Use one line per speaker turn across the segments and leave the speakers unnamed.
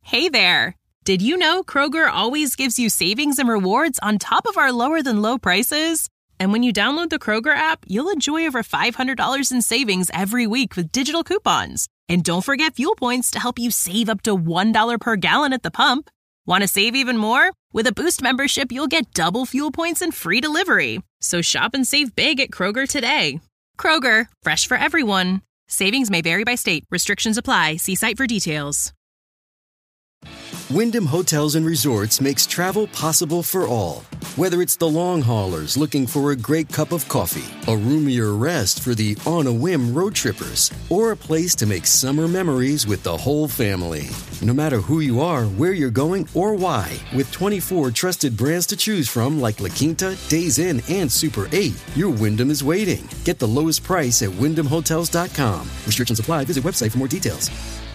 Hey there! Did you know Kroger always gives you savings and rewards on top of our lower-than-low prices? And when you download the Kroger app, you'll enjoy over $500 in savings every week with digital coupons. And don't forget fuel points to help you save up to $1 per gallon at the pump. Want to save even more? With a Boost membership, you'll get double fuel points and free delivery. So shop and save big at Kroger today. Kroger, fresh for everyone. Savings may vary by state. Restrictions apply. See site for details.
Wyndham Hotels and Resorts makes travel possible for all. Whether it's the long haulers looking for a great cup of coffee, a roomier rest for the on-a-whim road trippers, or a place to make summer memories with the whole family. No matter who you are, where you're going, or why, with 24 trusted brands to choose from like La Quinta, Days Inn, and Super 8, your Wyndham is waiting. Get the lowest price at WyndhamHotels.com. Restrictions apply. Visit website for more details.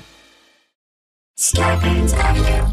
Scarpins Avenue.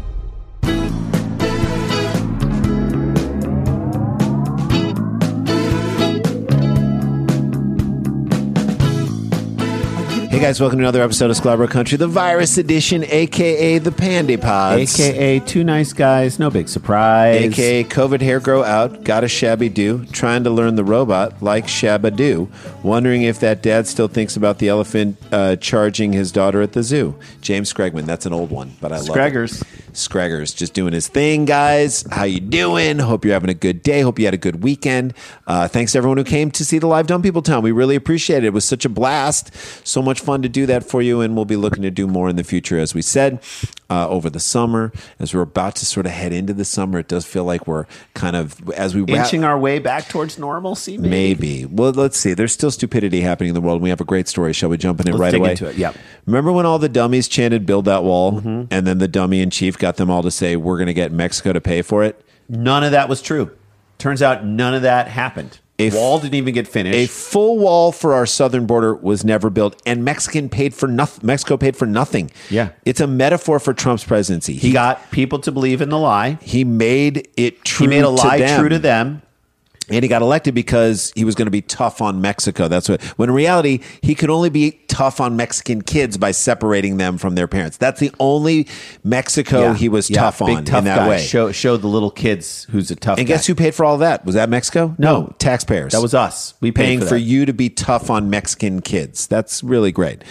Hey guys, welcome to another episode of Scarborough Country, the virus edition, a.k.a. the Pandy Pods.
A.k.a. two nice guys, no big surprise.
A.k.a. COVID hair grow out, got a shabby do, trying to learn the robot like Shabba Do, wondering if that dad still thinks about the elephant charging his daughter at the zoo. James Scregman, that's an old one, but I love it. Scraggers, just doing his thing, guys. How you doing? Hope you're having a good day. Hope you had a good weekend. Thanks to everyone who came to see the live Dumb People Town. We really appreciate it. It was such a blast. So much fun to do that for you, and we'll be looking to do more in the future, as we said, over the summer. As we're about to sort of head into the summer, it does feel like we're kind of, as we
inching our way back towards normalcy,
maybe. Well, let's see. There's still stupidity happening in the world. We have a great story. Shall we jump in it right away?
Into it. Yeah.
Remember when all the dummies chanted "Build that wall," and then the dummy in chief got them all to say, "We're going to get Mexico to pay for it"?
None of that was true. Turns out none of that happened. A wall didn't even get finished.
A full wall for our southern border was never built, and Mexico paid for nothing.
Yeah.
It's a metaphor for Trump's presidency.
He got people to believe in the lie.
He made it true.
He made a lie
to them.
true to them.
And he got elected because he was going to be tough on Mexico. That's what. When in reality, he could only be tough on Mexican kids by separating them from their parents. That's the only Mexico he was tough on in that
guy.
way.
Show the little kids who's a tough.
And
guy.
guess who paid for all that? Was that Mexico?
No,
taxpayers.
That was us. We paid
paying
for
for you to be tough on Mexican kids. That's really great.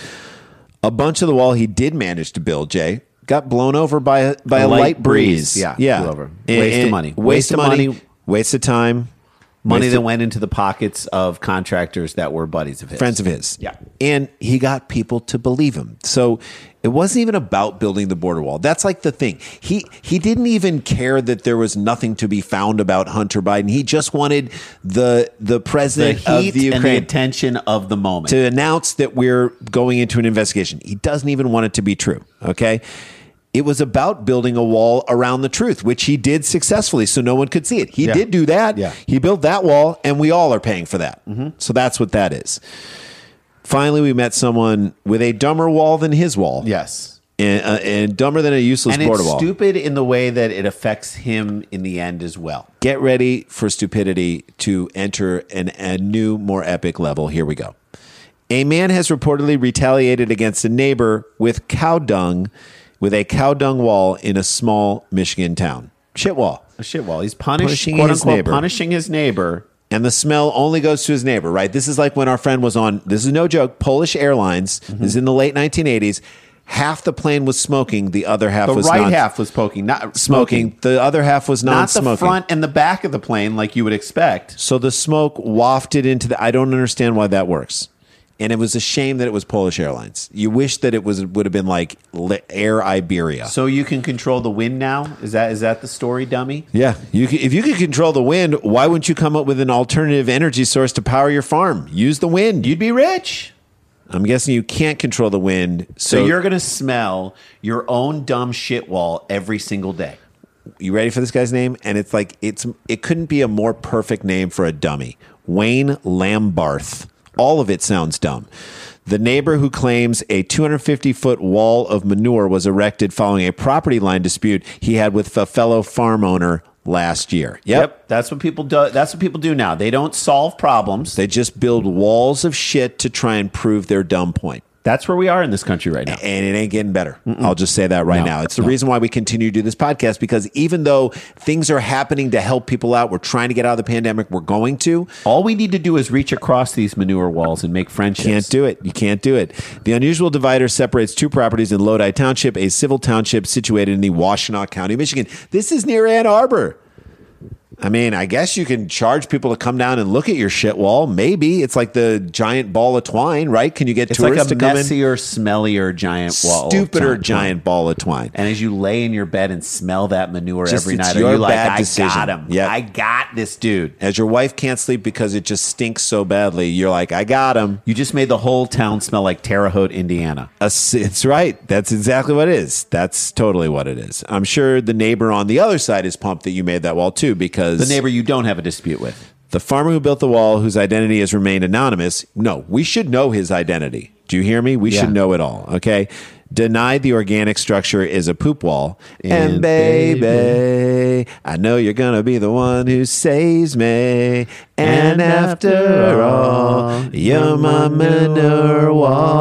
A bunch of the wall he did manage to build, Jay, got blown over by a light breeze.
Yeah.
Blew
over. Waste of money.
Waste of money. Waste of time.
Money that went into the pockets of contractors that were buddies of his.
Friends of his.
Yeah.
And he got people to believe him. So it wasn't even about building the border wall. That's like the thing. He didn't even care that there was nothing to be found about Hunter Biden. He just wanted the president
the heat
of the Ukraine
and the attention of the moment
to announce that we're going into an investigation. He doesn't even want it to be true. Okay. It was about building a wall around the truth, which he did successfully, so no one could see it. He did do that.
Yeah.
He built that wall, and we all are paying for that. So that's what that is. Finally, we met someone with a dumber wall than his wall.
Yes.
And dumber than a useless border wall.
And it's stupid in the way that it affects him in the end as well.
Get ready for stupidity to enter a new, more epic level. Here we go. A man has reportedly retaliated against a neighbor with a cow dung wall in a small Michigan town. Shit wall.
A shit wall. He's punishing his neighbor.
And the smell only goes to his neighbor, right? This is like when our friend was on, this is no joke, Polish Airlines. This is in the late 1980s. Half the plane was smoking. The other half was not.
half was not
smoking. The other half was non-smoking.
Not the front and the back of the plane like you would expect.
So the smoke wafted into the... I don't understand why that works. And it was a shame that it was Polish Airlines. You wish that it would have been like Air Iberia.
So you can control the wind now? Is that the story, dummy?
Yeah. If you could control the wind, why wouldn't you come up with an alternative energy source to power your farm? Use the wind.
You'd be rich.
I'm guessing you can't control the wind.
So you're going to smell your own dumb shit wall every single day.
You ready for this guy's name? And it's like it couldn't be a more perfect name for a dummy. Wayne Lambarth. All of it sounds dumb. The neighbor who claims a 250-foot wall of manure was erected following a property line dispute he had with a fellow farm owner last year. Yep.
That's what people do. That's what people do now. They don't solve problems.
They just build walls of shit to try and prove their dumb point.
That's where we are in this country right now.
And it ain't getting better. I'll just say that right now. It's the reason why we continue to do this podcast, because even though things are happening to help people out, we're trying to get out of the pandemic, we're going to.
All we need to do is reach across these manure walls and make friendships.
Can't do it. You can't do it. The unusual divider separates two properties in Lodi Township, a civil township situated in the Washtenaw County, Michigan. This is near Ann Arbor. I mean, I guess you can charge people to come down and look at your shit wall. Maybe it's like the giant ball of twine, right? Can you get tourists to come in?
It's like a messier, smellier giant wall.
Stupider giant ball of twine.
And as you lay in your bed and smell that manure every night,
you're
like,
I
got him.
Yep.
I got this dude.
As your wife can't sleep because it just stinks so badly, you're like, I got him.
You just made the whole town smell like Terre Haute, Indiana.
It's right. That's exactly what it is. That's totally what it is. I'm sure the neighbor on the other side is pumped that you made that wall too, because
the neighbor you don't have a dispute with.
The farmer who built the wall, whose identity has remained anonymous, no, we should know his identity. Do you hear me? We should know it all, okay? Denied the organic structure is a poop wall. And baby, I know you're going to be the one who saves me. And after all, you're my manure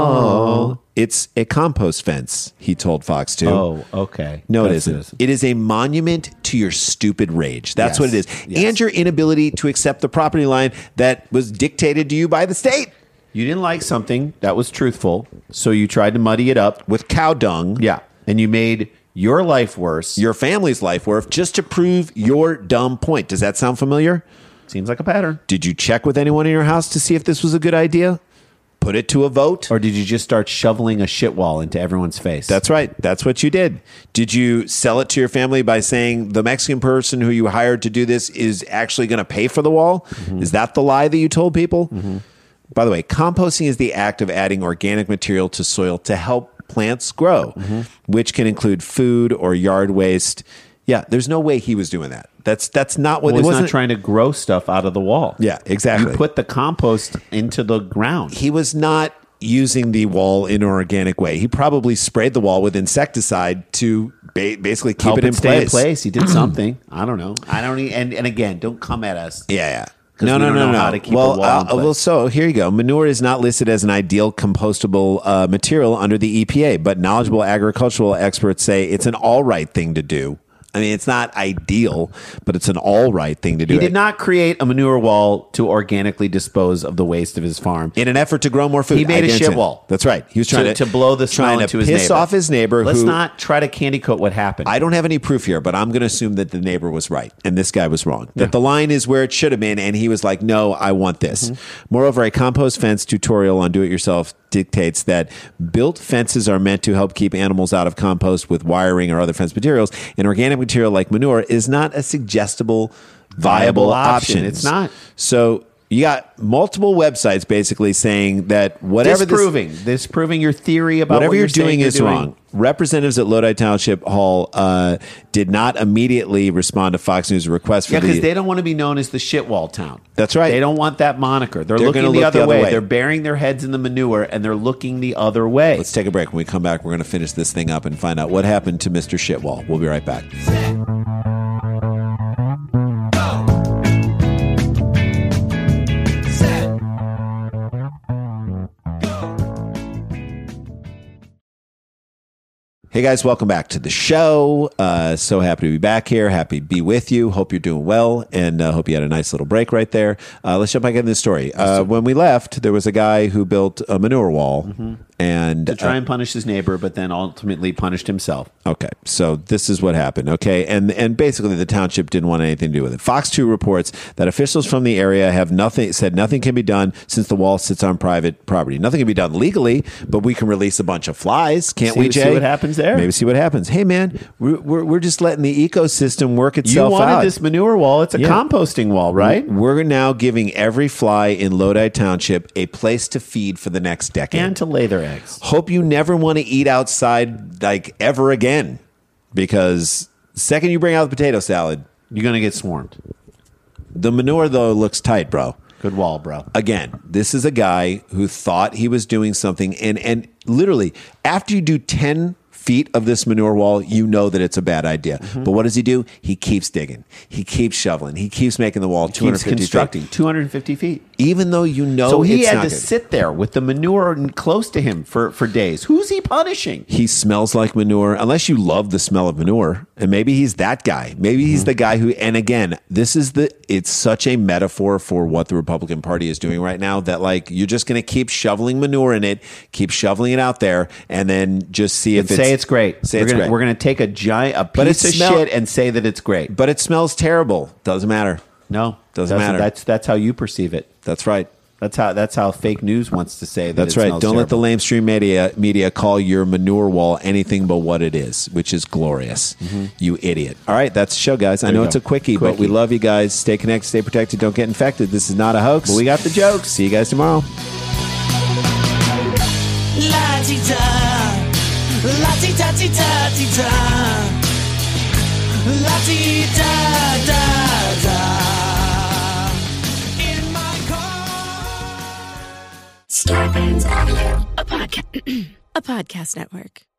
wall. It's a compost fence, he told Fox 2.
Oh, okay.
No, it isn't. It is a monument to your stupid rage. That's what it is.
Yes.
And your inability to accept the property line that was dictated to you by the state.
You didn't like something that was truthful, so you tried to muddy it up
With cow dung.
Yeah. And you made your life worse.
Your family's life worse just to prove your dumb point. Does that sound familiar?
Seems like a pattern.
Did you check with anyone in your house to see if this was a good idea? Put it to a vote?
Or did you just start shoveling a shit wall into everyone's face?
That's right. That's what you did. Did you sell it to your family by saying the Mexican person who you hired to do this is actually going to pay for the wall? Mm-hmm. Is that the lie that you told people? Mm-hmm. By the way, composting is the act of adding organic material to soil to help plants grow, which can include food or yard waste. Yeah, there's no way he was doing that. That's not what
it
was.
He's not trying to grow stuff out of the wall.
Yeah, exactly.
You put the compost into the ground.
He was not using the wall in an organic way. He probably sprayed the wall with insecticide to basically keep it in
stay
place.
in place. He did something. I don't know. I don't. And again, don't come at us.
Yeah.
No. How to keep a wall in place.
Well, so here you go. Manure is not listed as an ideal compostable material under the EPA, but knowledgeable agricultural experts say it's an all right thing to do. I mean, it's not ideal, but it's an all right thing to do.
He did not create a manure wall to organically dispose of the waste of his farm
in an effort to grow more food.
He made a shit wall.
That's right. He was trying
to blow the smell into his neighbor.
Piss off his neighbor.
Let's not try to candy coat what happened.
I don't have any proof here, but I'm going to assume that the neighbor was right and this guy was wrong. That the line is where it should have been, and he was like, "No, I want this." Moreover, a compost fence tutorial on do-it-yourself dictates that built fences are meant to help keep animals out of compost with wiring or other fence materials. An organic material like manure is not a suggestible, viable option.
It's not.
So you got multiple websites basically saying that whatever
disproving your theory about
whatever
what
you're doing is wrong. Representatives at Lodi Township Hall did not immediately respond to Fox News' request for
because they don't want to be known as the shitwall town.
That's right.
They don't want that moniker. They're looking the other way. They're burying their heads in the manure and they're looking the other way.
Let's take a break. When we come back, we're going to finish this thing up and find out what happened to Mr. Shitwall. We'll be right back. Hey guys, welcome back to the show. So happy to be back here. Happy to be with you. Hope you're doing well, and hope you had a nice little break right there. Let's jump back into the story. When we left, there was a guy who built a manure wall, and
to try and punish his neighbor, but then ultimately punished himself.
Okay, so this is what happened. Okay, and basically the township didn't want anything to do with it. Fox 2 reports that officials from the area have said nothing can be done since the wall sits on private property. Nothing can be done legally, but we can release a bunch of flies, can't we, Jay?
See what happens there.
Maybe see what happens. Hey, man, we're just letting the ecosystem work itself out.
You wanted this manure wall. It's a composting wall, right?
We're now giving every fly in Lodi Township a place to feed for the next decade.
And to lay their eggs.
Hope you never want to eat outside like ever again, because the second you bring out the potato salad,
you're going to get swarmed.
The manure, though, looks tight, bro.
Good wall, bro.
Again, this is a guy who thought he was doing something, and literally, after you do 10 feet of this manure wall, you know that it's a bad idea. But what does he do? He keeps digging. He keeps shoveling. He keeps making the wall 250
constructing
feet.
250 feet.
even though you know
so he
it's
had
not
to
good.
sit there with the manure close to him for days. Who's he punishing?
He smells like manure, unless you love the smell of manure. And maybe he's that guy. Maybe he's the guy who, and again, it's such a metaphor for what the Republican Party is doing right now, that like, you're just going to keep shoveling manure in it, keep shoveling it out there, and then just see if
it's great.
Say it's great.
We're going to take a piece of shit and say that it's great.
But it smells terrible. Doesn't matter.
No,
doesn't matter.
That's how you perceive it.
That's right.
That's how fake news wants to say that.
That's right. Don't let the lamestream media call your manure wall anything but what it is, which is glorious. You idiot. All right, that's the show, guys. I know it's a quickie, but we love you guys. Stay connected, stay protected, don't get infected. This is not a hoax.
But we got the jokes.
See you guys tomorrow.
La-ti-da, la-ti-da-ti-da-ti-da, la-ti-da-da-da.
Starburns Audio, a podcast network.